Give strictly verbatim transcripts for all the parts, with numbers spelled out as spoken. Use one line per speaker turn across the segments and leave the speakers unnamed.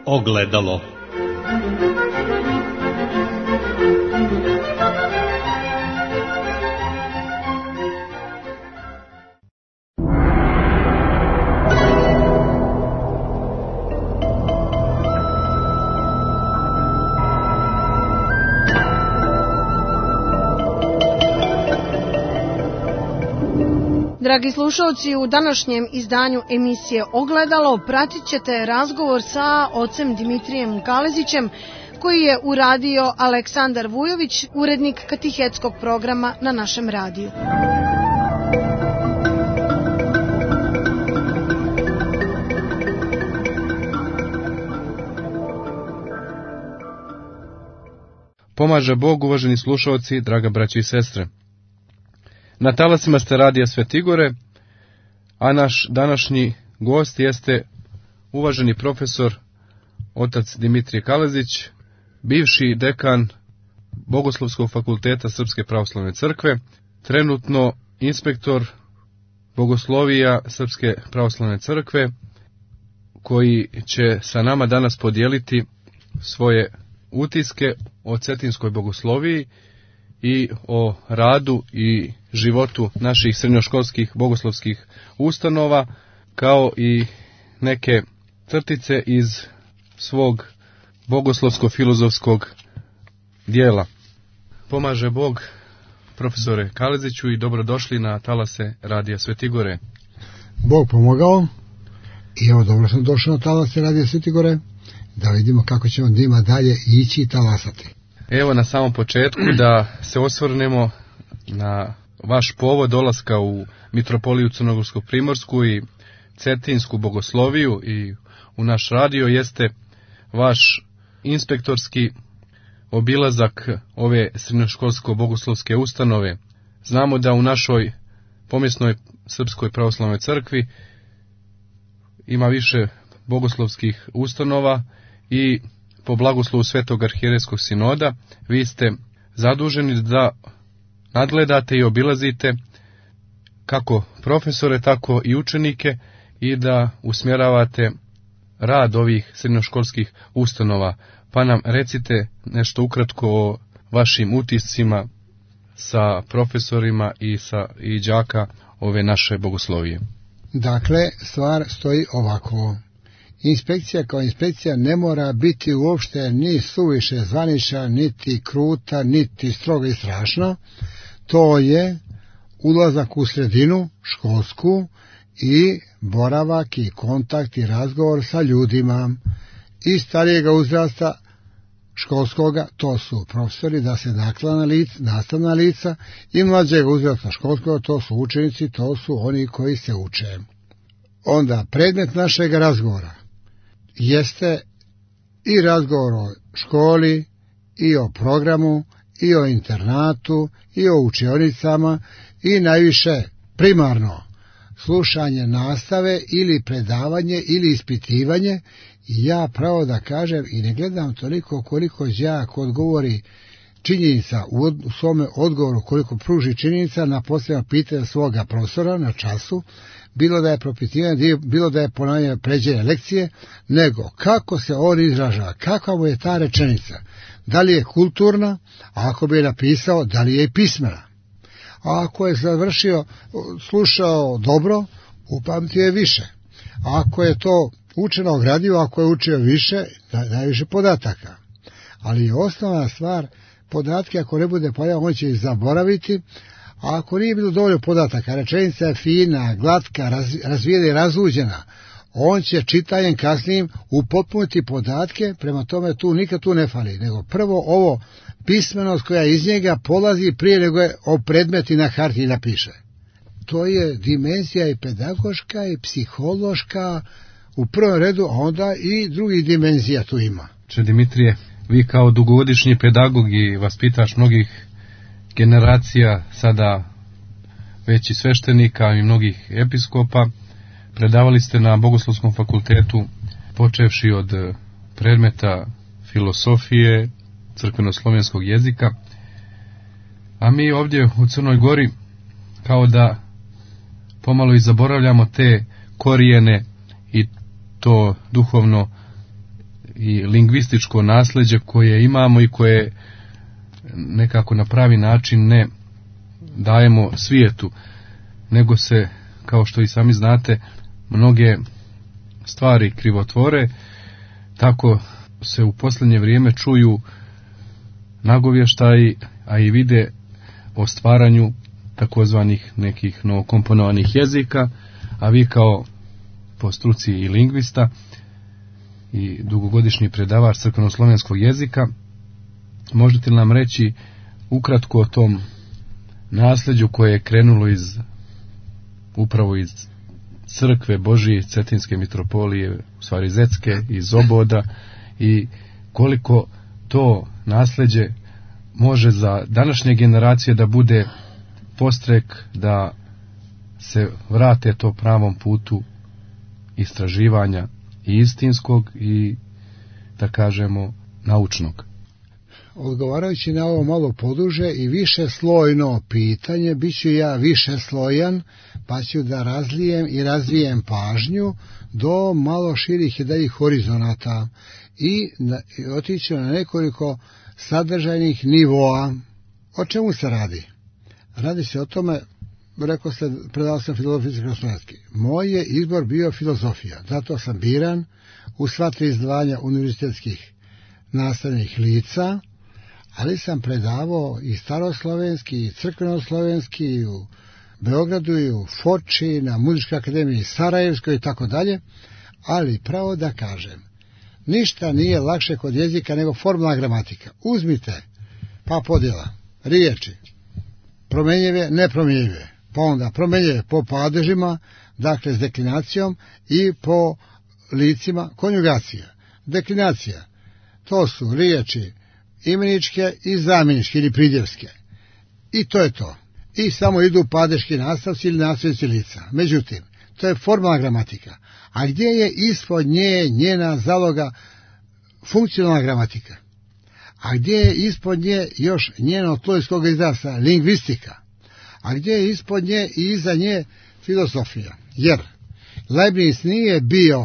Ogledalo.
Dragi slušalci, u današnjem izdanju emisije Ogledalo pratit ćete razgovor sa ocem Dimitrijem Kalezićem, koji je uradio Aleksandar Vujović, urednik katehetskog programa na našem radiju.
Pomaže Bog, uvaženi slušalci, draga braći i sestre. Na talasima ste radija Svetigore, a naš današnji gost jeste uvaženi profesor otac Dimitrije Kalezić, bivši dekan Bogoslovskog fakulteta Srpske pravoslavne crkve, trenutno inspektor bogoslovija Srpske pravoslavne crkve, koji će sa nama danas podijeliti svoje utiske o cetinskoj bogosloviji i o radu i životu naših srednjoškolskih bogoslovskih ustanova, kao i neke crtice iz svog bogoslovsko-filozofskog dijela. Pomaže Bog, profesore Kaleziću, i dobrodošli na talase radija Svetigore.
Bog pomogao i evo dobro sam došao na talase radija Svetigore, da vidimo kako ćemo njima dalje ići i talasati.
Evo na samom početku da se osvrnemo na vaš povod dolaska u Mitropoliju Crnogorsku-Primorsku i Cetinsku bogosloviju i u naš radio jeste vaš inspektorski obilazak ove srednjoškolsko-bogoslovske ustanove. Znamo da u našoj pomjesnoj Srpskoj pravoslavnoj crkvi ima više bogoslovskih ustanova i po blagoslovu Svetog arhijerejskog sinoda vi ste zaduženi da nadgledate i obilazite kako profesore, tako i učenike i da usmjeravate rad ovih srednjoškolskih ustanova. Pa nam recite nešto ukratko o vašim utiscima sa profesorima i sa i đaka ove naše bogoslovije.
Dakle, stvar stoji ovako. Inspekcija kao inspekcija ne mora biti uopšte ni suviše zvanična, niti kruta, niti stroga i strašna. To je ulazak u sredinu školsku i boravak i kontakt i razgovor sa ljudima i starijega uzrasta školskoga, to su profesori, da se naklana lica, nastavna lica, i mlađega uzrasta školskoga, to su učenici, to su oni koji se uče. Onda predmet našeg razgovora jeste i razgovor o školi, i o programu, i o internatu, i o učionicama, i najviše primarno slušanje nastave ili predavanje ili ispitivanje. I ja pravo da kažem i ne gledam toliko koliko đak odgovori činjenica u, od, u svome odgovoru, koliko pruži činjenica na posljedno pitanje svoga profesora na času, bilo da je propitivanje, bilo da je ponavljanje pređene lekcije, nego kako se on izražava, kakva mu je ta rečenica, da li je kulturna, a ako bi je napisao, da li je i pismena. A ako je završio, slušao dobro, upamtio je više. A ako je to učeno ogradio, ako je učio više, najviše podataka. Ali je osnovna stvar, podatke ako ne bude pojavio, on će ih zaboraviti. A ako nije bilo dovoljno podataka, rečenica je fina, glatka, raz, razvijena i razuđena, on će čitanjem kasnijim upotpuniti podatke, prema tome tu nikad tu ne fali, nego prvo ovo pismenost koja iz njega polazi prije nego je o predmeti na harti napiše. To je dimenzija i pedagoška i psihološka u prvom redu, a onda i drugih dimenzija tu ima.
Če Dimitrije, vi kao dugogodišnji pedagog i vaspitaš mnogih generacija, sada već i sveštenika i mnogih episkopa, predavali ste na Bogoslovskom fakultetu, počevši od predmeta filosofije, crkveno-slovenskog jezika, a mi ovdje u Crnoj Gori kao da pomalo i zaboravljamo te korijene i to duhovno i lingvističko nasleđe koje imamo i koje nekako na pravi način ne dajemo svijetu, nego se, kao što i sami znate, mnoge stvari krivotvore, tako se u posljednje vrijeme čuju nagovještaji, a i vide o stvaranju takozvanih nekih novokomponovanih jezika, a vi kao po struci i lingvista i dugogodišnji predavač crkveno-slovenskog jezika, možete li nam reći ukratko o tom nasljeđu koje je krenulo iz upravo iz crkve Božije, Cetinske mitropolije, u stvari Zetske, iz Oboda, i koliko to nasljeđe može za današnje generacije da bude postrek da se vrate to pravom putu istraživanja i istinskog i, da kažemo, naučnog.
Odgovarajući na ovo malo poduže i više slojno pitanje, bit ću ja više slojan, pa ću da razlijem i razvijem pažnju do malo širih i daljih horizonata i, na, i otiću na nekoliko sadržajnih nivoa. O čemu se radi? Radi se o tome, rekao se, predao sam filozofijski. Moj je izbor bio filozofija, zato sam biran u sva tri izdvajanja univerzitetskih nastavnih lica, ali sam predavao i staroslovenski, i crkvenoslovenski, i u Beogradu, i u Foči, na Muzičkoj akademiji Sarajevskoj i tako dalje, ali pravo da kažem, ništa nije lakše kod jezika nego formalna gramatika. Uzmite, pa podjela, riječi, promjenjive, nepromjenjive, pa onda promjenjive po padežima, dakle s deklinacijom, i po licima konjugacija. Deklinacija, to su riječi imeničke i zamjeničke ili pridjevske. I to je to. I samo idu padeški nastavci ili nastavnici lica. Međutim, to je formalna gramatika. A gdje je ispod nje njena zaloga funkcionalna gramatika? A gdje je ispod nje još njeno tlo iz koga izrasta lingvistika? A gdje je ispod nje i iza nje filozofija? Jer Leibniz nije bio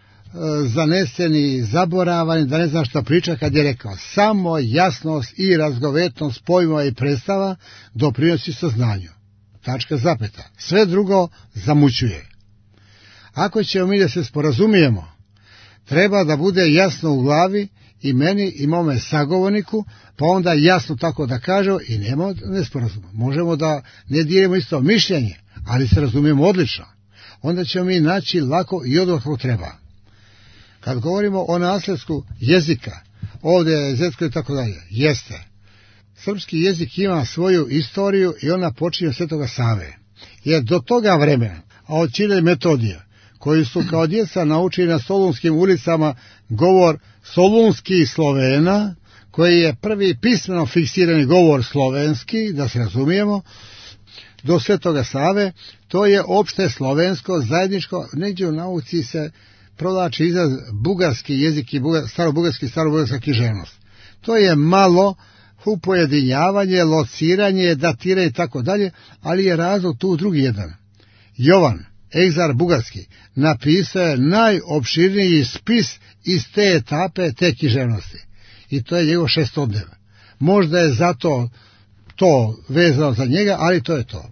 zaneseni, zaboravan, da ne zna šta priča, kad je rekao samo jasnost i razgovetnost pojmova i predstava doprinosi saznanju. Tačka zapeta. Sve drugo zamućuje. Ako ćemo mi da se sporazumijemo, treba da bude jasno u glavi i meni i mome sagovorniku, pa onda jasno tako da kažemo i nema nesporazuma. Možemo da ne dijelimo isto mišljenje, ali se razumijemo odlično. Onda ćemo mi naći lako i odmah kako treba. Kad govorimo o nasljedsku jezika, ovdje je zetsko i tako dalje, jeste. Srpski jezik ima svoju istoriju i ona počinje od Svetoga Save. Jer do toga vremena, a od Ćirila i Metodija, koji su kao djeca naučili na solunskim ulicama govor solunski Slovena, koji je prvi pismeno fiksirani govor slovenski, da se razumijemo, do Svetoga Save, to je opšte slovensko, zajedničko, negdje u nauci se provlači izraz bugarski jezik i bugar, starobugarski i starobugarska književnost. To je malo upojedinjavanje, lociranje, datiranje i tako dalje, ali je razlog tu drugi jedan. Jovan, egzar bugarski, napisao je najopširniji spis iz te etape, te književnosti. I to je njegov šestodnev. Možda je zato to vezano za njega, ali to je to.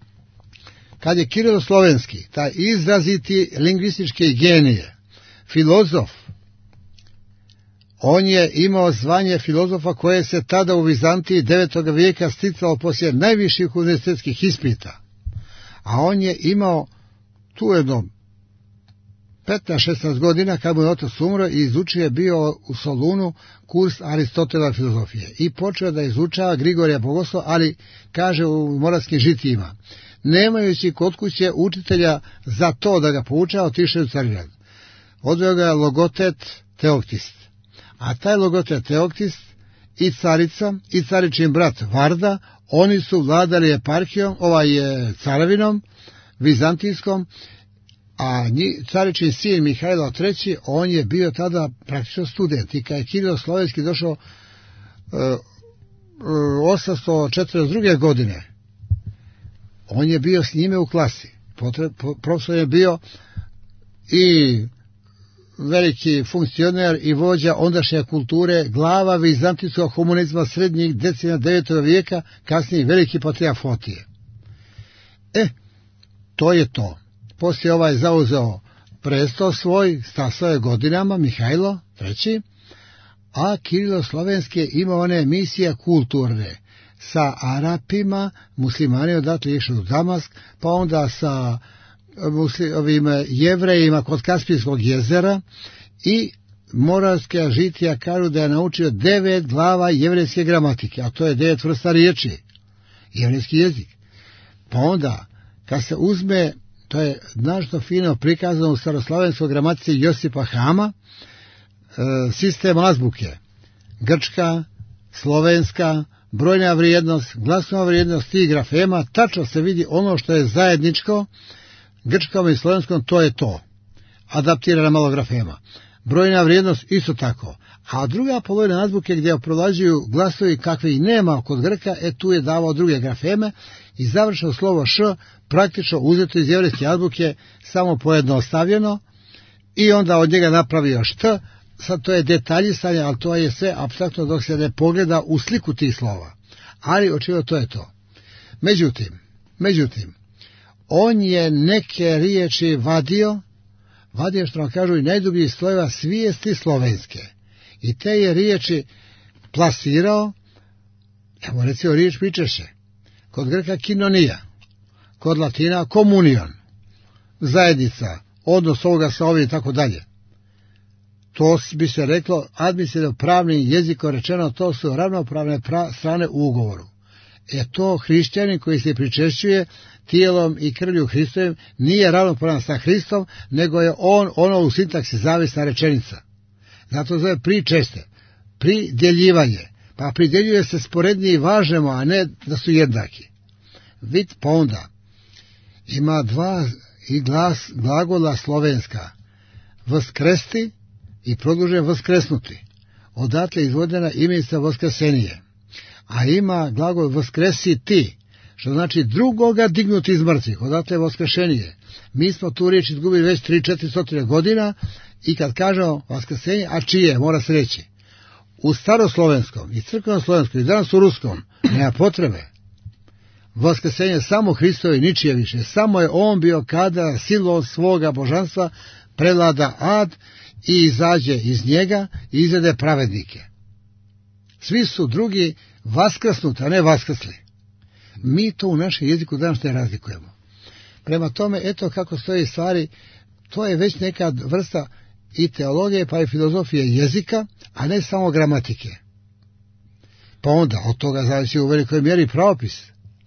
Kad je Kirilo-slovenski, taj izraziti lingvistički genije, filozof, on je imao zvanje filozofa koje se tada u Vizantiji devetog vijeka sticalo poslije najviših univerzitetskih ispita. A on je imao tu jedno petnaest šesnaest godina kad mu je otac umro i izučio je bio u Solunu kurs Aristotelove filozofije. I počeo da izučava Grigorija Bogoslova, ali kaže u Moravskim žitijima, nemajući kod kuće učitelja za to da ga poučava, otišao u Carigrad. Odveo ga je Logotet Teoktist. A taj Logotet Teoktist i carica i caričin brat Varda, oni su vladali eparhijom, ovaj je caravinom, vizantijskom, a caričin sin Mihajlo treći, on je bio tada praktično student. I kad je Kirilo-slovenski došao uh, uh, osamsto četrdeset druge godine, on je bio s njime u klasi. Potre, po, profesor je bio i veliki funkcioner i vođa ondašnje kulture, glava vizantijskog komunizma srednjih decenija devetog vijeka, kasnije veliki patrijarh Fotije. E, to je to. Poslije ovaj zauzeo presto svoj, sta svoje godinama, Mihajlo treći, a Kirilo Slovenski ima one emisije kulturne, sa Arapima, muslimani odatle išli u Damask, pa onda sa musli, ovim Jevrejima kod Kaspijskog jezera i Moravska žitija kažu da je naučio devet glava jevrejske gramatike, a to je devet vrsta riječi, jevrejski jezik. Pa onda, kad se uzme, to je značno fino prikazano u staroslavenskoj gramatici Josipa Hama, e, sistem azbuke, grčka, slovenska, brojna vrijednost, glasna vrijednost tih grafema, tačno se vidi ono što je zajedničko grčkom i slovenskom, to je to. Adaptirana malo grafema. Brojna vrijednost isto tako. A druga polovina azbuke gdje prolađuju glasovi kakvih nema kod Grka, e tu je davao druge grafeme i završeno slovo š praktično uzeto iz jevrejske azbuke, samo pojednostavljeno i onda od njega napravio št. Sad to je detaljisanje, ali to je sve apstraktno dok se ne pogleda u sliku tih slova. Ali očigledno to je to. Međutim, međutim, on je neke riječi vadio, vadio što vam kažu i najdubljih slojeva svijesti slovenske. I te je riječi plasirao, evo recimo riječ pričeše, kod Grka kinonija, kod Latina komunion, zajednica, odnos ovoga sa ovim i tako dalje. To bi se reklo administrativno pravnim jezikom rečeno, to su ravnopravne pra- strane u ugovoru. E to hrišćanin koji se pričešćuje tijelom i krvlju Hristovim nije ravnopravan sa Hristom, nego je on ono u sintaksi zavisna rečenica. Zato zove pričeste, pridjeljivanje, pa pridjeljuje se sporednije i važnemo, a ne da su jednaki. Vid pa onda ima dva i glas glagola slovenska, vskresti i produžen voskresnuti. Odatle izvodena imenica voskresenije. A ima glagol voskresiti, što znači drugoga dignuti iz mrtvih. Odatle je voskresenije. Mi smo tu riječ izgubili već tri do četiri stotine godina i kad kažemo voskresenje, a čije, mora se reći. U staroslovenskom i crkvenom slovenskom i danas u ruskom nema potrebe. Voskresenje samo Hristovo i ničije više. Samo je on bio kada silom svoga božanstva prevlada ad i izađe iz njega i izvede pravednike. Svi su drugi vaskrsnuti, a ne vaskrsli. Mi to u našem jeziku danas ne razlikujemo. Prema tome, eto kako stoji stvari, to je već neka vrsta i teologije pa i filozofije jezika, a ne samo gramatike. Pa onda od toga zavisi u velikoj mjeri pravopis.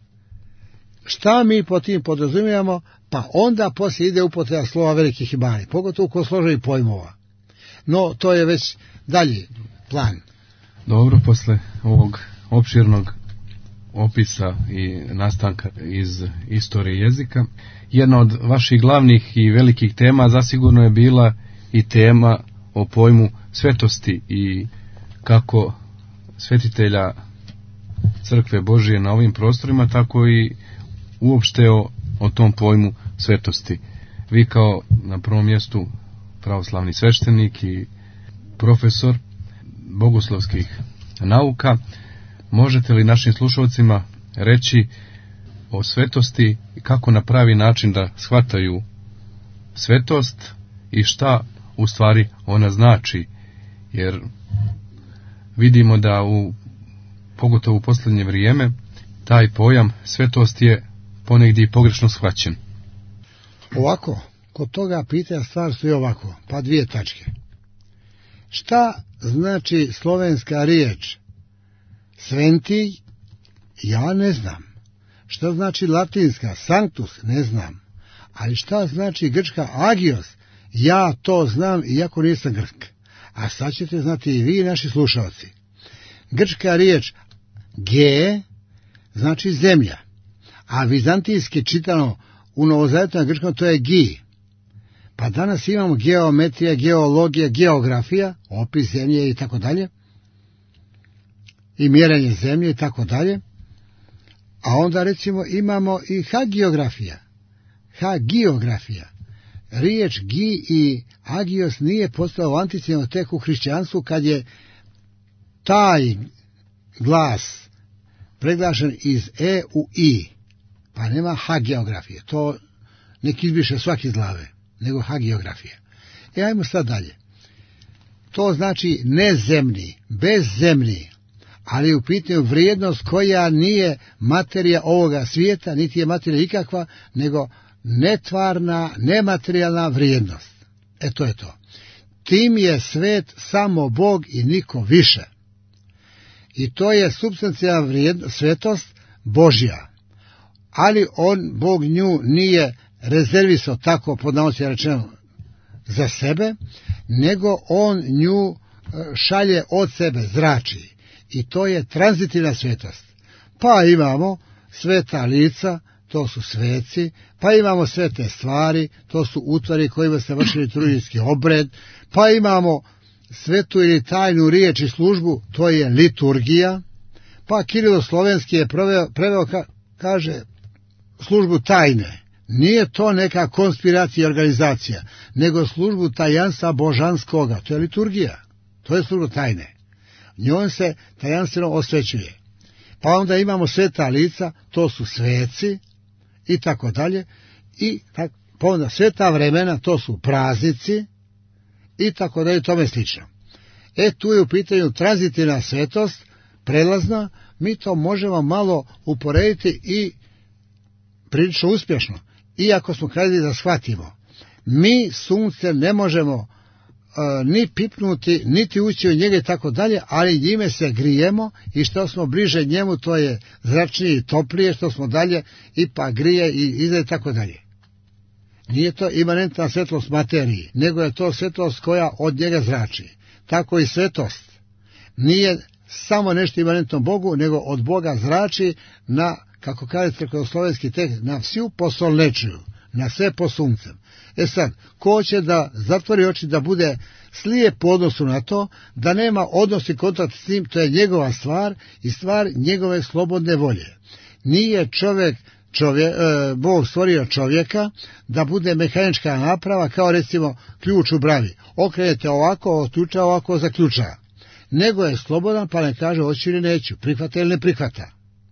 Šta mi po tim podrazumijemo, pa onda poslije ide upotreba slova velikih i malih, pogotovo kod složenih pojmova. No, to je već dalji plan.
Dobro, posle ovog opširnog opisa i nastanka iz istorije jezika, jedna od vaših glavnih i velikih tema zasigurno je bila i tema o pojmu svetosti i kako svetitelja Crkve Božije na ovim prostorima, tako i uopšte o, o tom pojmu svetosti. Vi kao na prvom mjestu pravoslavni sveštenik i profesor bogoslovskih nauka, možete li našim slušalcima reći o svetosti i kako na pravi način da shvataju svetost i šta u stvari ona znači? Jer vidimo da u pogotovo u posljednje vrijeme taj pojam svetost je ponegdje pogrešno shvaćen.
Ovako, kod toga pitanja stvar stoji ovako, pa dvije tačke. Šta znači slovenska riječ sventi? Ja ne znam. Šta znači latinska sanctus? Ne znam. Ali šta znači grčka agios? Ja to znam, iako nisam Grk. A sad ćete znati i vi, naši slušalci. Grčka riječ ge znači zemlja, a vizantijski čitano u novozavetnom grčkom to je gi. Pa danas imamo geometrija, geologija, geografija, opis zemlje i tako dalje, i mjerenje zemlje i tako dalje. A onda recimo imamo i hagiografija, hagiografija, riječ gi i agios nije postao u antici, nego tek u hrišćanstvu, kad je taj glas preglašen iz e u i, pa nema hagiografije, to nek izbriše svaki iz glave, nego hagiografija. E, ajmo sad dalje. To znači nezemni, bezzemni, ali u pitanju vrijednost koja nije materija ovoga svijeta, niti je materija ikakva, nego netvarna, nematerijalna vrijednost. E, to je to. Tim je svet samo Bog i niko više. I to je supstancijalna vrijednost, svetost Božja. Ali on, Bog, nju nije rezervisao tako, pod navodnicima rečeno, za sebe, nego on nju šalje od sebe, zrači. I to je tranzitivna svetost. Pa imamo sveta lica, to su sveci, pa imamo svete stvari, to su utvari kojima se vrši liturgijski obred, pa imamo svetu ili tajnu riječ i službu, to je liturgija, pa Kirilo Slovenski je preveo, preveo ka, kaže, službu tajne. Nije to neka konspiracija i organizacija, nego službu tajanstva božanskoga, to je liturgija, to je služba tajne. Njom se tajanstveno osvećuje. Pa onda imamo sveta lica, to su sveci, i tako dalje, i tako, pa onda sveta vremena, to su praznici, i tako dalje, tome slično. E, tu je u pitanju tranzitivna svetost, prelazna, mi to možemo malo uporediti i prilično uspješno, iako smo kadili da shvatimo. Mi sunce ne možemo uh, ni pipnuti, niti ući u njega i tako dalje, ali njime se grijemo i što smo bliže njemu, to je zračnije i toplije, što smo dalje, ipak grije i izgleda tako dalje. Nije to imanentna svjetlost materiji, nego je to svjetlost koja od njega zrači. Tako i svetost nije samo nešto imanentno Bogu, nego od Boga zrači na, kako kaže crkvoslovenski tekst, na svu posolnečiju, na sve po suncem. E sad, ko će da zatvori oči, da bude slijep u odnosu na to, da nema odnos i kontakt s njim, to je njegova stvar i stvar njegove slobodne volje. Nije čovjek, čovjek e, Bog stvorio čovjeka da bude mehanička naprava, kao recimo ključ u bravi. Okrenete ovako, otključa ovako, zaključa. Nego je slobodan, pa ne kaže hoću ili neću, prihvata ili ne prihvata.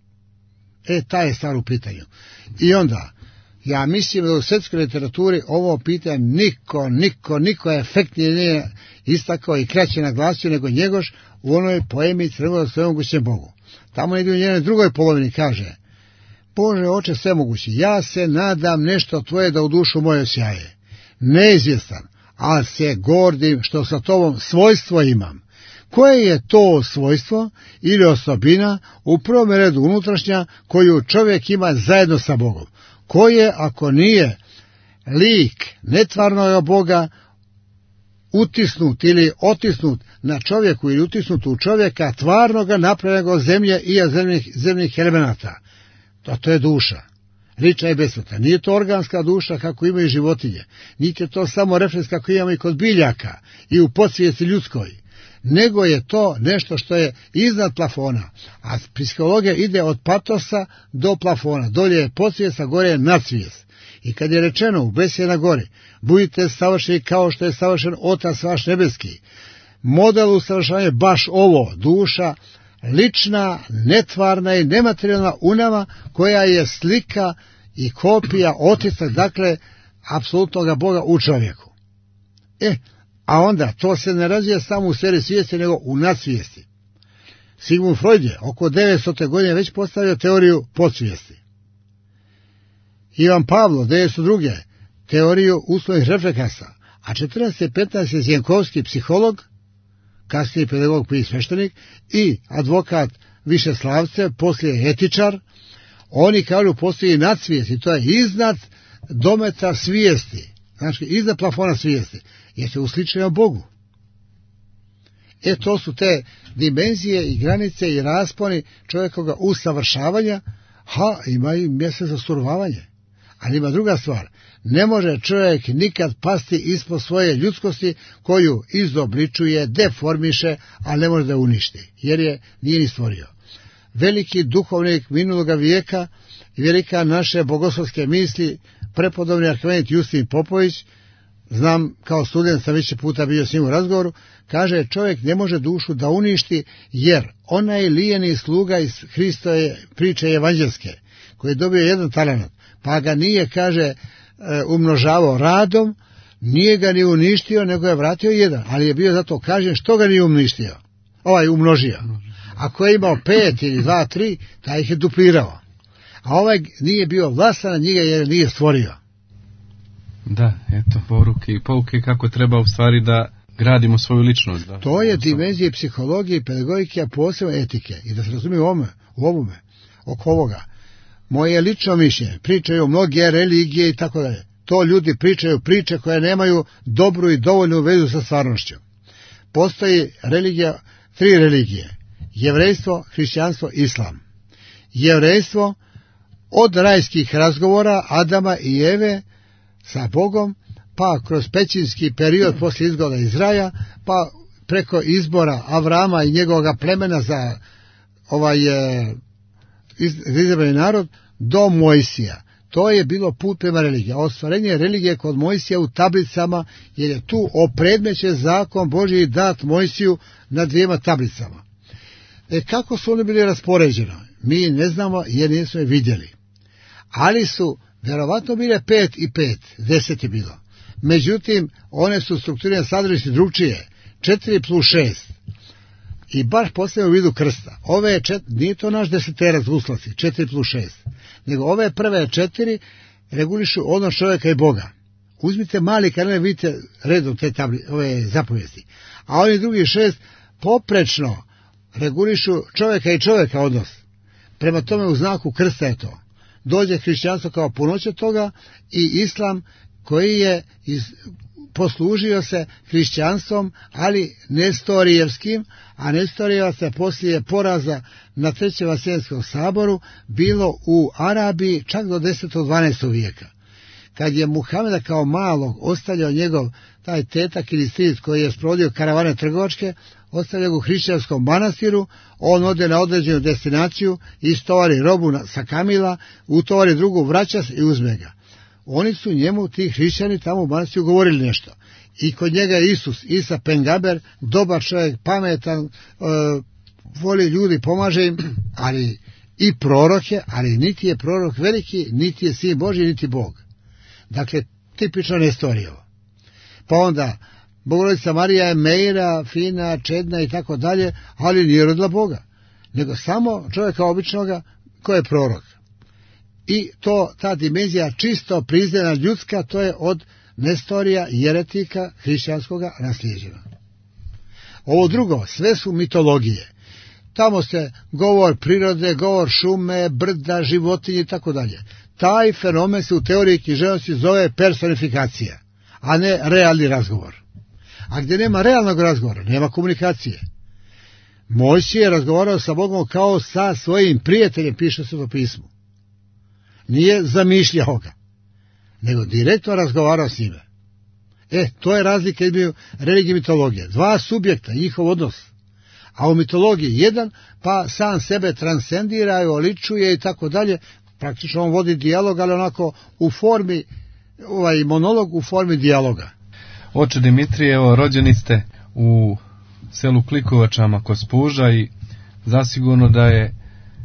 E, ta je stvar u pitanju. I onda, ja mislim da u svjetskoj literaturi ovo pitanje niko, niko, niko efektnije nije istakao i kraće naglasio nego Njegoš u onoj poemi Crkva svemogućem Bogu. Tamo negdje u njenoj drugoj polovini kaže: Bože oče svemogući, ja se nadam nešto tvoje da u dušu moje sjaje. Neizvjestan, ali se gordim što sa tobom svojstvo imam. Koje je to svojstvo ili osobina, u prvom redu unutrašnja, koju čovjek ima zajedno sa Bogom? Koje, ako nije lik netvarnog Boga, utisnut ili otisnut na čovjeku ili utisnut u čovjeka tvarnoga napravljenog zemlje i zemljih, zemljih elemenata? To, to je duša. Lična i besmrtna. Nije to organska duša kako imaju životinje. Niti je to samo refleks kako imamo i kod biljaka i u podsvijesti ljudskoj. Nego je to nešto što je iznad plafona. A psihologija ide od patosa do plafona. Dolje je podsvijest, a gore je nadsvijest. I kad je rečeno u besjedi na gori, budite savršeni kao što je savršen Otac vaš nebeski, model usavršavanja je baš ovo, duša, lična, netvarna i nematerijalna u nama, koja je slika i kopija, otisak, dakle, apsolutnog Boga u čovjeku. E, a onda to se ne razvija samo u sferi svijesti, nego u nadsvijesti. Sigmund Freud je oko devetstote godine već postavio teoriju podsvijesti. Ivan Pavlo, devetsto druge teoriju uslovnih reflekasa, a četrnaeste petnaeste je Zjenkovski psiholog, kasnije pedagog, prije sveštenik, i advokat Višeslavce, poslije etičar. Oni kažu postoji nadsvijest i to je iznad dometa svijesti, znači iznad plafona svijesti, jer se usličuje Bogu. E, to su te dimenzije i granice i rasponi čovjekoga usavršavanja, ha, ima i mjesta za surovavanje. Ali ima druga stvar, ne može čovjek nikad pasti ispod svoje ljudskosti koju izobličuje, deformiše, a ne može da uništi, jer je nije ni stvorio. Veliki duhovnik minuloga vijeka i velika naše bogoslovske misli, prepodobni arhimedelj Justin Popović, znam, kao student sam više puta bio s njim u razgovoru, kaže čovjek ne može dušu da uništi, jer onaj lijeni sluga iz Hristove priče evanđelske, koji je dobio jedan talenat, pa ga nije, kaže, umnožavao radom, nije ga ni uništio, nego je vratio jedan, ali je bio zato kažen što ga nije uništio, ovaj umnožio. Ako je imao pet ili dva, tri, taj ih je duplirao. A ovaj nije bio vlastan na njega jer nije stvorio.
Da, eto, poruke i pouke kako treba u stvari da gradimo svoju ličnost. Da.
To je dimenzija psihologije i pedagogike, a posebno etike. I da se razumije u ovome, u ovome, oko ovoga. Moje lično mišljenje, pričaju mnoge religije i tako dalje. To ljudi pričaju priče koje nemaju dobru i dovoljnu vezu sa stvarnošću. Postoji religija, tri religije. Jevrejstvo, hrišćanstvo, islam. Jevrejstvo od rajskih razgovora Adama i Eve sa Bogom, pa kroz pećinski period poslije izgoda iz raja, pa preko izbora Avrama i njegovog plemena za ovaj e, iz, izabrani narod do Mojsija. To je bilo put prema religiji. Ostvarenje religije kod Mojsija u tablicama, jer je tu opredmeće zakon Božji dat Mojsiju na dvijema tablicama. E kako su oni bili raspoređeni? Mi ne znamo jer nismo je vidjeli. Ali su vjerovatno bile pet i pet, deset je bilo. Međutim, one su strukturirane sadržajno drugčije, četiri plus šest. I baš poslije u vidu krsta. Ove čet, nije to naš deseterac uslaci, četiri plus šest. Nego ove prve četiri regulišu odnos čovjeka i Boga. Uzmite mali kanal, vidite redom te tabli, ove zapovijesti. A oni drugi šest poprečno regulišu čovjeka i čovjeka odnos. Prema tome u znaku krsta je to. Dođe hrišćanstvo kao punoće toga i islam koji je iz, poslužio se hrišćanstvom, ali nestorijevskim, a Nestorija se poslije poraza na Trećem Vaseljenskom saboru bilo u Arabiji čak do desetog dvanaestog vijeka. Kad je Muhameda kao malog ostavljao njegov taj tetak ili stric koji je sprovodio karavane trgovačke, ostavlja ga u hrišćanskom manastiru, on ode na određenu destinaciju, istovari robu sa kamila, utovari drugu, vraća se i uzme ga. Oni su njemu, ti hrišćani, tamo u manastiru govorili nešto. I kod njega je Isus, Isa Pengaber, dobar čovjek, pametan, e, voli ljudi, pomaže im, ali i prorok je, ali niti je prorok veliki, niti je sin Božji, niti Bog. Dakle, tipično Nestorijevo. Pa onda, Bogorodica Marija je Meira, fina, čedna i tako dalje, ali nije rodila Boga, nego samo čovjeka običnoga koji je prorok. I to, ta dimenzija čisto priznana ljudska, to je od Nestorija, jeretika, hrišćanskoga naslijeđena. Ovo drugo, sve su mitologije. Tamo se govor prirode, govor šume, brda, životinje i tako dalje. Taj fenomen se u teoriji književnosti zove personifikacija, a ne realni razgovor. A gdje nema realnog razgovora, nema komunikacije. Mojsije je razgovarao sa Bogom kao sa svojim prijateljem, piše se u pismu. Nije zamišljao ga, nego direktno razgovarao s njime. E, to je razlika između religije i mitologije. Dva subjekta, njihov odnos. A u mitologiji jedan, pa sam sebe transcendira, oličuje i tako dalje. Praktično on vodi dijalog, ali onako u formi, ovaj monolog u formi dijaloga.
Oče Dimitrije, evo, rođeni ste u selu Klikovačama kod Spuža i zasigurno da je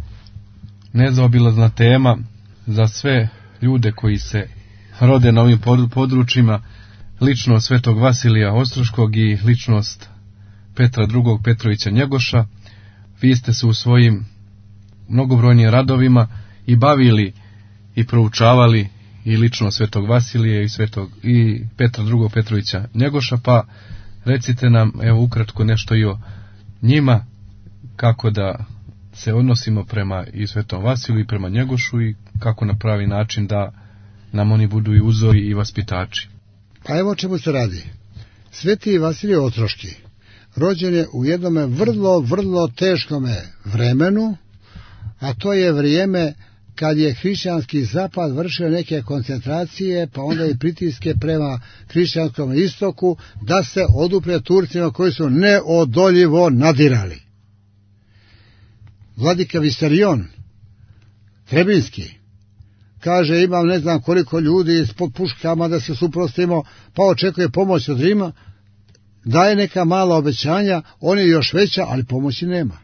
nezaobilazna tema za sve ljude koji se rode na ovim područjima, ličnost Svetog Vasilija Ostroškog i ličnost Petra drugog Petrovića Njegoša. Vi ste se u svojim mnogobrojnim radovima i bavili i proučavali i ličnost Svetog Vasilija i, Svetog, i Petra drugog Petrovića Njegoša, pa recite nam evo ukratko nešto i o njima, kako da se odnosimo prema i Svetom Vasiliju i prema Njegošu i kako na pravi način da nam oni budu i uzori i vaspitači.
Pa evo čemu se radi. Sveti Vasilij Ostroški rođen je u jednome vrlo, vrlo teškome vremenu, a to je vrijeme kad je hrišćanski zapad vršio neke koncentracije, pa onda i pritiske prema hrišćanskom istoku, da se odupre Turcima koji su neodoljivo nadirali. Vladika Visarion, Trebinski, kaže imam ne znam koliko ljudi pod puškama da se suprotstavimo, pa očekuje pomoć od Rima, daje neka mala obećanja, on je još veća, ali pomoći nema.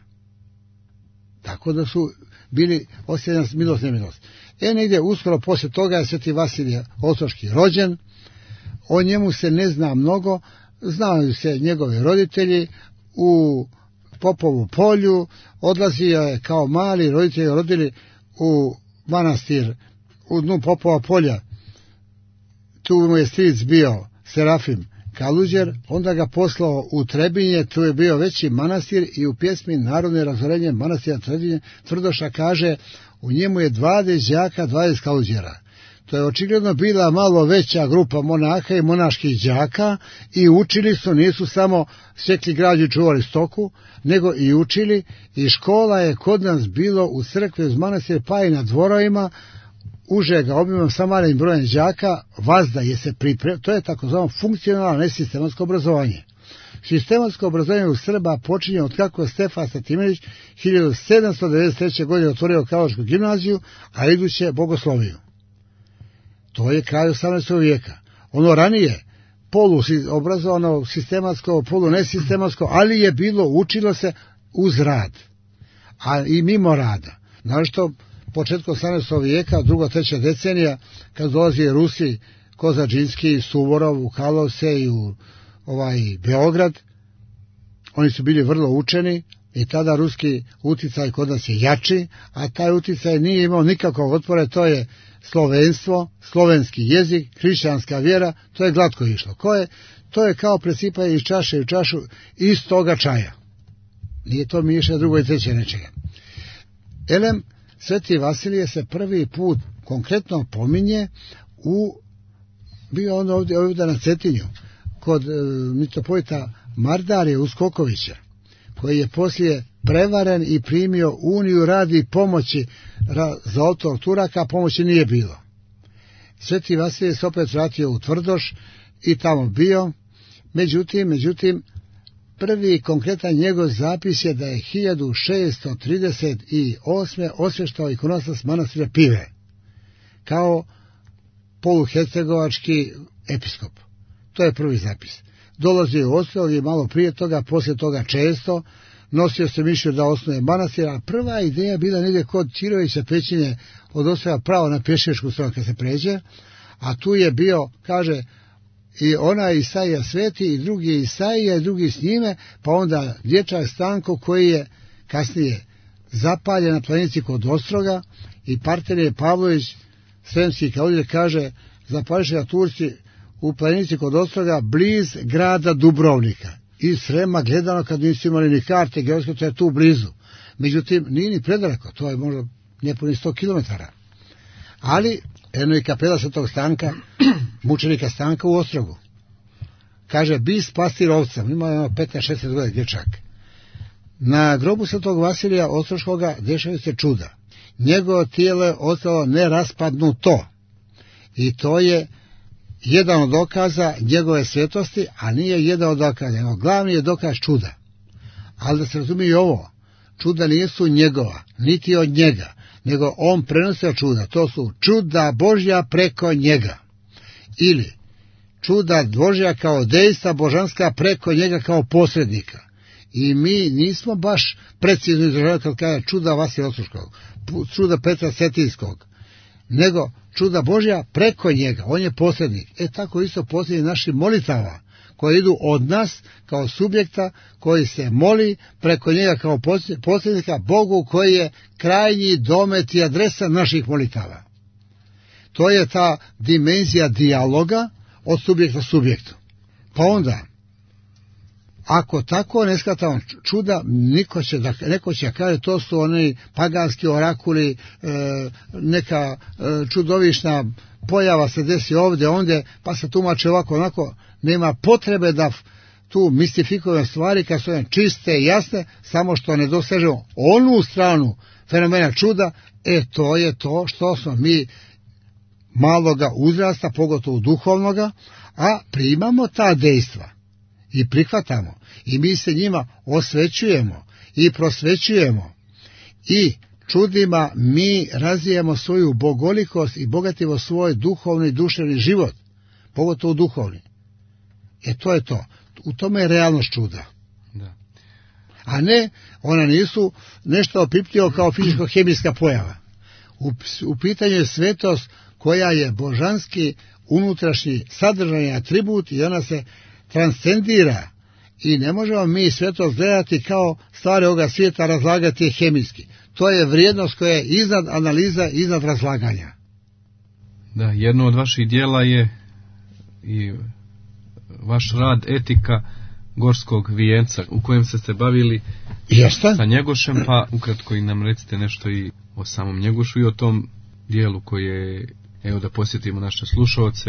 Tako da su bili osjećana milost, nemilost. E negdje uskoro poslije toga je Sveti Vasilije Ostroški rođen, o njemu se ne zna mnogo, znaju se njegovi roditelji, u Popovu polju odlazio je kao mali, roditelji rodili u manastir, u dnu Popova polja, tu mu je stric bio Serafim Kaluđer, onda ga poslao u Trebinje, tu je bio veći manastir i u pjesmi Narodne razorenje manastira Trebinje Tvrdoša kaže u njemu je dvadeset đaka, dvadeset kaluđera. To je očigledno bila malo veća grupa monaha i monaških đaka i učili su, nisu samo sjekli građu i čuvali stoku, nego i učili i škola je kod nas bilo u crkvi uz manastir pa i na dvorovima, užega obimom sa malim brojem đaka, vazda je se pripremio, to je takozvano funkcionalno nesistematsko obrazovanje. Sistematsko obrazovanje u Srba počinje od kako je Stefan Statimirović hiljadu sedamsto devedeset treće. godine otvorio Karlovačku gimnaziju, a iduće Bogosloviju. To je kraj osamnaestog vijeka. Ono ranije, polu obrazovano, sistematsko, polu nesistematsko, ali je bilo, učilo se uz rad, a i mimo rada. Našto početkom osamnaestog vijeka, druga, treća decenija, kad dolazi Rusi, Kozađinski, Suvorov, u Karlovce i u ovaj Beograd, oni su bili vrlo učeni i tada ruski uticaj kod nas je jači, a taj uticaj nije imao nikakvog otpora, to je slovenstvo, slovenski jezik, hrišćanska vjera, to je glatko išlo. Ko je? To je kao presipanje iz čaše u čašu iz toga čaja. Nije to miješa drugo i treće nečega. Elem, Sveti Vasilije se prvi put konkretno pominje u, bio on ovdje, ovdje na Cetinju, kod e, mitropolita Mardarija Uskokovića, koji je poslije prevaren i primio uniju radi pomoći ra, za otpor Turaka, pomoći nije bilo. Sveti Vasilije se opet vratio u Tvrdoš i tamo bio, međutim, međutim, prvi konkretan njegov zapis je da je hiljadu šeststo trideset osme. osvještao ikonostas manastira Pive, kao poluhercegovački episkop. To je prvi zapis. Dolazio je u Ostrog i malo prije toga, poslije toga često, nosio se mišlju da osnuje manastir, a prva ideja bila negdje kod Čirovića Pećine od Ostrога pravo na pješačku stranu kad se pređe, a tu je bio, kaže, i ona Isaija sveti i drugi Isaija i drugi s njime, pa onda dječak Stanko koji je kasnije zapaljen na planici kod Ostroga i Partenije Pavlović, sremski kaluđer, kaže, zapališe ga Turci u planici kod Ostroga bliz grada Dubrovnika. Iz Srema gledano kad nisu imali ni karte, geografsko, to je tu blizu. Međutim, nije ni predaleko, to je možda nepuni sto kilometara. Ali, eno i kapela Svetog Stanka, mučenika Stanka u Ostrogu. Kaže, bis pastir ovcem, ima ono petnaest šesnaest godina dječak. Na grobu Svetog Vasilija Ostroškoga dešavaju se čuda. Njegovo tijelo je ostalo neraspadnuto. I to je jedan od dokaza njegove svetosti, a nije jedan od dokaza. Nego glavni je dokaz čuda. Ali da se razumije i ovo, čuda nisu njegova, niti od njega, nego on prenosio čuda. To su čuda Božja preko njega. Ili čuda Božja kao dejstva božanska preko njega kao posrednika. I mi nismo baš precizno izražavali kad kaže čuda Vasilija Ostroškog, čuda Petra Cetinskog, nego čuda Božja preko njega, on je posrednik. E tako isto posrednik naših molitava, koje idu od nas kao subjekta, koji se moli preko njega kao posrednika Bogu, koji je krajnji domet i adresa naših molitava. To je ta dimenzija dijaloga od subjekta subjektu. Pa onda, ako tako ne shvatamo čuda, niko će da, neko će kaže to su oni paganski orakuli, e, neka e, čudovišna pojava se desi ovdje, ondje, pa se tumače ovako, onako. Nema potrebe da tu mistifikujemo stvari kad su one čiste i jasne, samo što ne dosežemo onu stranu fenomena čuda, e to je to što smo mi maloga uzrasta, pogotovo duhovnoga, a primamo ta dejstva i prihvatamo i mi se njima osvećujemo i prosvećujemo i čudima mi razvijamo svoju bogolikost i bogatimo svoj duhovni i duševni život, pogotovo duhovni. E to je to. U tome je realnost čuda.
Da.
A ne, ona nisu nešto opipljivo kao fizičko-hemijska pojava. U, u pitanju je svetost koja je božanski unutrašnji sadržajni atribut i ona se transcendira. I ne možemo mi svetost gledati kao stvari ovoga svijeta, razlagati je hemijski. To je vrijednost koja je iznad analiza, iznad razlaganja.
Da, jedno od vaših dijela je i vaš rad Etika gorskog vijenca, u kojem ste se bavili
Jeste?
Sa Njegošem, pa ukratko i nam recite nešto i o samom Njegošu i o tom dijelu koje je, evo da posjetimo naše slušalce,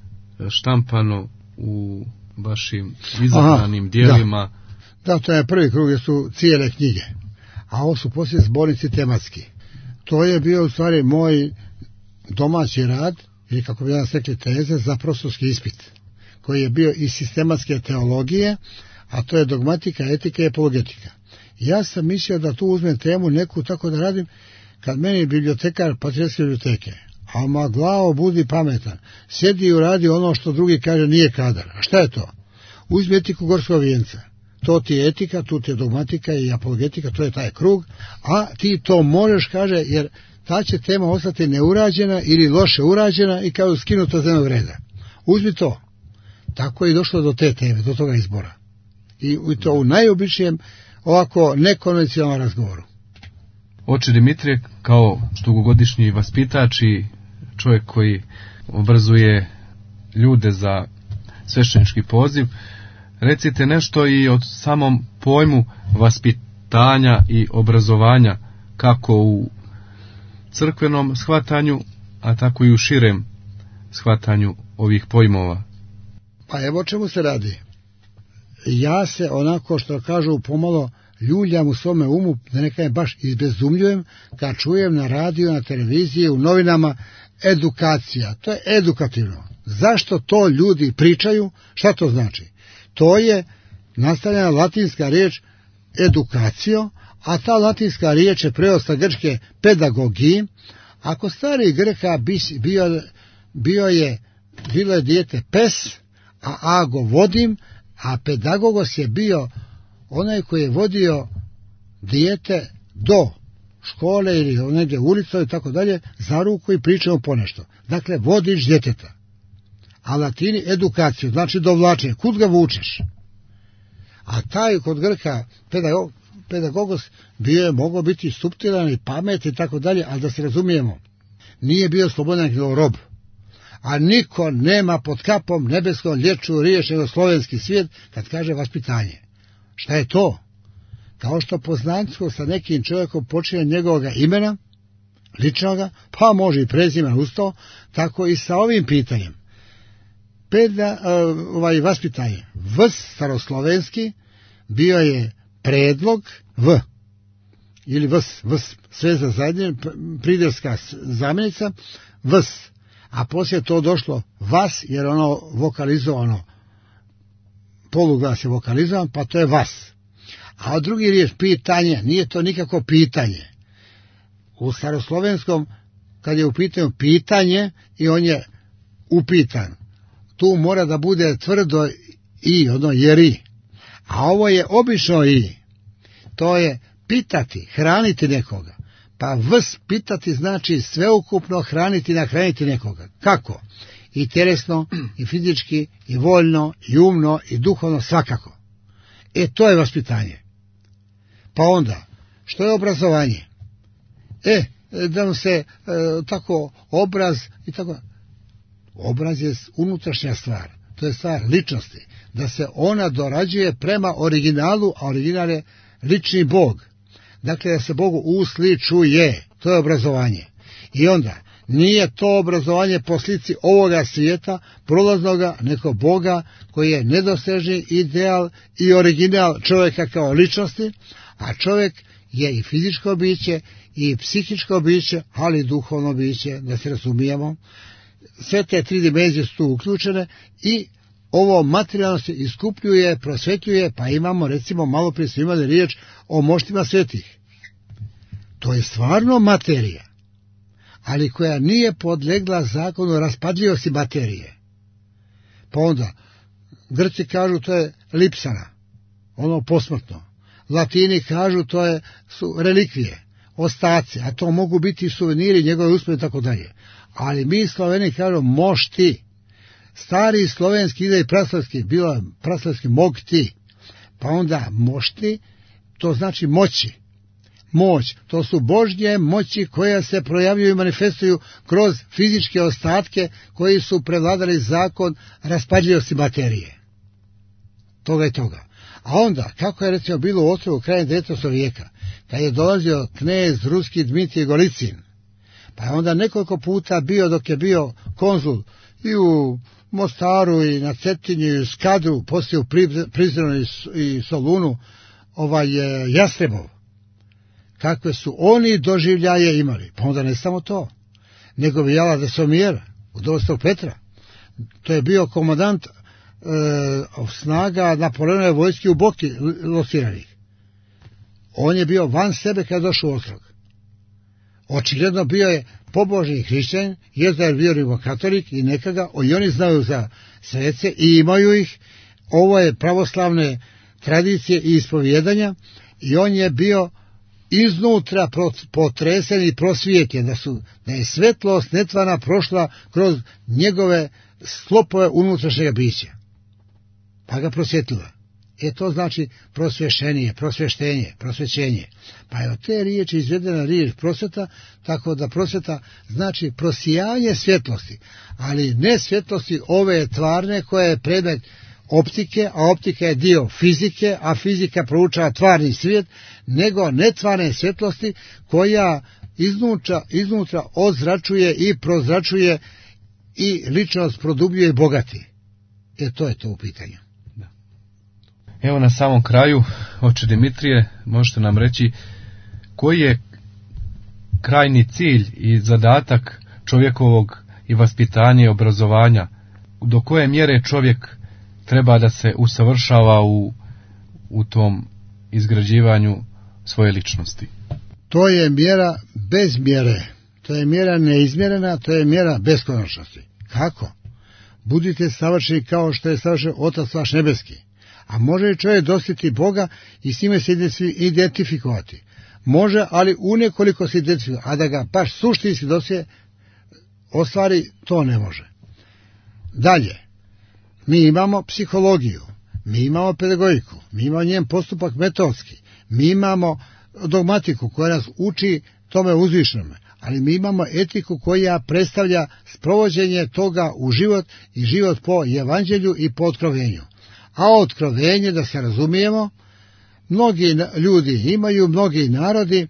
štampano u vašim izabranim Aha, dijelima.
Da. da, to je prvi krug, jer su cijele knjige, a ovo su poslije zbornici tematski. To je bio u stvari moj domaći rad, ili kako bi danas rekli teze, za profesorski ispit, koji je bio iz sistematske teologije, a to je dogmatika, etika i apologetika. Ja sam mislio da tu uzmem temu neku tako da radim, kad meni bibliotekar Patriotske biblioteke, a ma glavo budi pametan, sjedi i uradi ono što drugi kaže nije kadar. A šta je to? Uzmi etiku gorskog vijenca. To ti je etika, tu ti je dogmatika i apologetika, to je taj krug, a ti to možeš, kaže, jer ta će tema ostati neurađena ili loše urađena i kao skinuta s dnevnog reda. Uzmi to. Tako je došlo do te teme, do toga izbora. I to u najobičnijem, ovako nekonvencionalnom razgovoru.
Oče Dimitrije, kao dugogodišnji vaspitač i čovjek koji obrazuje ljude za sveštenički poziv, recite nešto i o samom pojmu vaspitanja i obrazovanja, kako u crkvenom shvatanju, a tako i u širem shvatanju ovih pojmova.
Pa evo čemu se radi. Ja se onako što kažu pomalo ljuljam u svome umu, da ne kažem baš izbezumljujem, kad čujem na radiju, na televiziji, u novinama edukacija. To je edukativno. Zašto to ljudi pričaju? Šta to znači? To je nastavljena latinska riječ edukacio, a ta latinska riječ je preosta grčke pedagogiji. Ako stari Grka bio, bio je, bilo je dijete pes, a ago vodim, a pedagogos je bio onaj koji je vodio dijete do škole ili negdje ulicom i tako dalje, za ruku i pričamo ponešto. Dakle, vodiš djeteta. A latini edukaciju, znači dovlačenje. Kud ga vučeš? A taj kod Grka pedagog, pedagogos bio je mogao biti suptilan i pamet i tako dalje, ali da se razumijemo, nije bio slobodan nego rob. A niko nema pod kapom nebeskom lječu riječ nego slovenski svijet kad kaže vaspitanje. Šta je to? Kao što poznanstvo sa nekim čovjekom počinje njegovoga imena, ličnoga, pa može i prezimen usto, tako i sa ovim pitanjem. Peda, ovaj, vaspitanje. Vs, staroslovenski, bio je predlog v, ili vs, vs, sve za zadnje, pridelska zamjenica, vs, a poslije to došlo vas, jer ono vokalizovano, poluglas je vokalizovan, pa to je vas. A od drugi riječ, pitanje, nije to nikako pitanje. U staroslovenskom, kad je u pitanju pitanje i on je upitan, tu mora da bude tvrdo i, ono jer i. A ovo je obično i. To je pitati, hraniti nekoga. Pa vs pitati znači sveukupno hraniti, nahraniti nekoga. Kako? I tjelesno, i fizički, i voljno, i umno, i duhovno, svakako. E, to je vaspitanje. Pa onda, što je obrazovanje? E, da nam se e, tako obraz i tako. Obraz je unutrašnja stvar. To je stvar ličnosti. Da se ona dorađuje prema originalu, a original je lični Bog. Dakle, da se Bogu usličuje. To je obrazovanje. I onda, nije to obrazovanje po slici ovoga svijeta, prolaznoga, neko Boga, koji je nedosežni ideal i original čovjeka kao ličnosti, a čovjek je i fizičko biće, i psihičko biće, ali i duhovno biće, da se razumijemo. Sve te tri dimenzije su tu uključene i ovo materijalno se iskupljuje, prosvetljuje, pa imamo, recimo, malo prije smo imali riječ o moštima svetih. To je stvarno materija, ali koja nije podlegla zakonu raspadljivosti materije. Pa onda, Grci kažu to je lipsana, ono posmrtno. Latini kažu to je, su relikvije, ostaci, a to mogu biti suveniri, njegove uspomene i tako dalje. Ali mi Sloveni kažu mošti. Stari slovenski ide i praslavski, bilo je praslavski mog ti. Pa onda mošti, to znači moći. Moć, to su Božje moći koja se projavljuju i manifestuju kroz fizičke ostatke koji su prevladali zakon raspadljivosti materije. Toga i toga. A onda, kako je recimo bilo u Ostrovu krajem devetnaestog vijeka, kad je dolazio knez ruski Dmitrij Golicin, pa je onda nekoliko puta bio dok je bio konzul i u Mostaru i na Cetinju i u Skadru, poslije u Prizrenu i Solunu, ovaj Jastrebov. Kakve su oni doživljaje imali. Pa onda ne samo to, nego Vijala de Somijera, u Dostog Petra. To je bio komandant e, snaga Napoleonove vojske u Boki lociranih. On je bio van sebe kad je došao u Ostrog. Očigledno bio je pobožni hrišćan, jezda je bio rimokatolik i nekaga, i oni znaju za svece i imaju ih. Ovo je pravoslavne tradicije i ispovjedanja i on je bio iznutra potresen i prosvijetljen, da, su, da je svetlost netvana prošla kroz njegove sklopove unutrašnjega bića. Pa ga prosvjetila. E to znači prosvješenje, prosvještenje, prosvećenje. Pa je od te riječi izvedena riječ prosvjeta, tako da prosvjeta znači prosijanje svjetlosti, ali ne svjetlosti ove tvarne koja je predmet optike, a optika je dio fizike, a fizika proučava tvarni svijet, nego netvarne svjetlosti koja iznutra, iznutra ozračuje i prozračuje i ličnost produbljuje i bogati. E to je to u pitanju.
Evo na samom kraju, oče Dimitrije, možete nam reći koji je krajni cilj i zadatak čovjekovog i vaspitanja i obrazovanja, do koje mjere čovjek treba da se usavršava u, u tom izgrađivanju svoje ličnosti.
To je mjera bez mjere, to je mjera neizmjerena, to je mjera beskonačnosti. Kako? Budite savršeni kao što je savršen Otac vaš nebeski. A može čovjek dostiti Boga i s njime se identifikovati. Može, ali u nekoliko se identifikuje, a da ga baš suštinski dosije ostvari, to ne može. Dalje, mi imamo psihologiju, mi imamo pedagogiku, mi imamo njen postupak metodski, mi imamo dogmatiku koja nas uči tome uzvišnome, ali mi imamo etiku koja predstavlja sprovođenje toga u život i život po evanđelju i po otkrovenju. A otkrovenje, da se razumijemo, mnogi ljudi imaju, mnogi narodi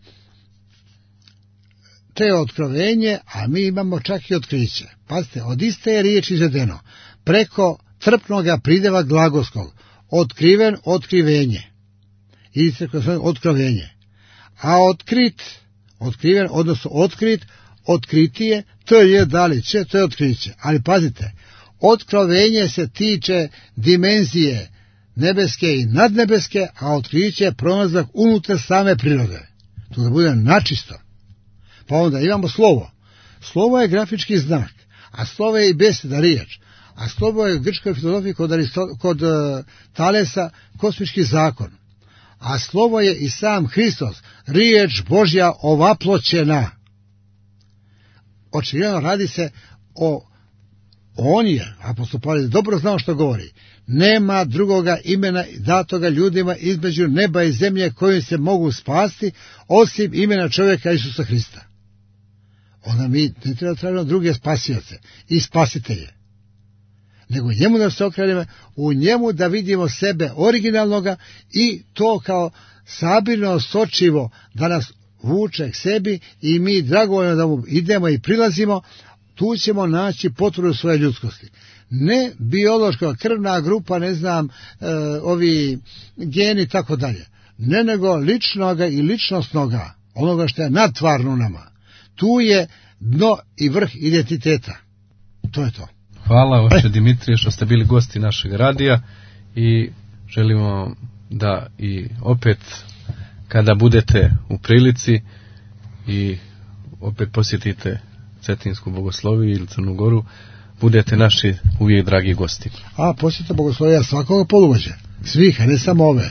te otkrovenje, a mi imamo čak i otkriće. Pazite, od iste je riječ izvedeno, preko trpnoga prideva glagolskog, otkriven, otkrivenje. Idite kroz otkrovenje. A otkrit, otkriven, odnosno otkrit, otkritije, to je dali će, to je otkriće. Ali pazite, otkrovenje se tiče dimenzije nebeske i nadnebeske, a otkriće je pronalazak unutar same prirode. To da bude načisto. Pa onda imamo slovo. Slovo je grafički znak, a slovo je i beseda riječ. A slovo je u grčkoj filozofiji kod, Aristo, kod uh, Talesa kosmički zakon. A slovo je i sam Hristos, riječ Božja ovaploćena. Očigledno radi se o On je, apostol Pavle, dobro znao što govori. Nema drugoga imena datoga ljudima između neba i zemlje kojim se mogu spasti, osim imena čovjeka Isusa Hrista. Onda mi ne treba tražiti druge spasioce i spasitelje, nego njemu da se okrenemo, u njemu da vidimo sebe originalnoga i to kao sabirno sočivo da nas vuče k sebi i mi dragovoljno da mu idemo i prilazimo. Tu ćemo naći potvrdu svoje ljudskosti. Ne biološka, krvna grupa, ne znam, e, ovi geni i tako dalje. Ne nego ličnoga i ličnostnoga, onoga što je nadtvarno nama. Tu je dno i vrh identiteta. To je to.
Hvala, oče Dimitrije, što ste bili gosti našeg radija i želimo da i opet, kada budete u prilici, i opet posjetite Cetinsku Bogosloviju ili Crnu Goru, budete naši uvijek dragi gosti.
A posjeta Bogoslovija svakoga poluvođa, svih, a ne samo ove.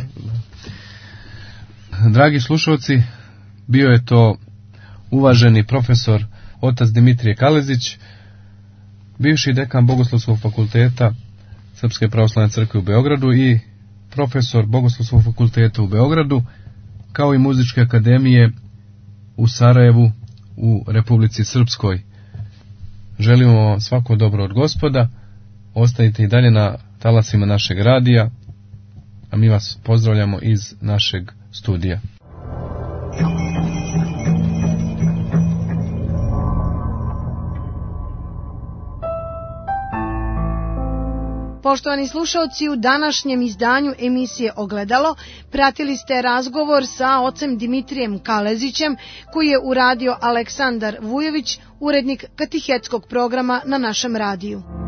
Dragi slušalci, bio je to uvaženi profesor otac Dimitrije Kalezić, bivši dekan Bogoslovskog fakulteta Srpske pravoslavne crkve u Beogradu i profesor Bogoslovskog fakulteta u Beogradu, kao i Muzičke akademije u Sarajevu u Republici Srpskoj. Želimo vam svako dobro od Gospoda, ostanite i dalje na talasima našeg radija, a mi vas pozdravljamo iz našeg studija.
Poštovani slušalci, u današnjem izdanju emisije Ogledalo pratili ste razgovor sa ocem Dimitrijem Kalezićem, koji je uradio Aleksandar Vujović, urednik katehetskog programa na našem radiju.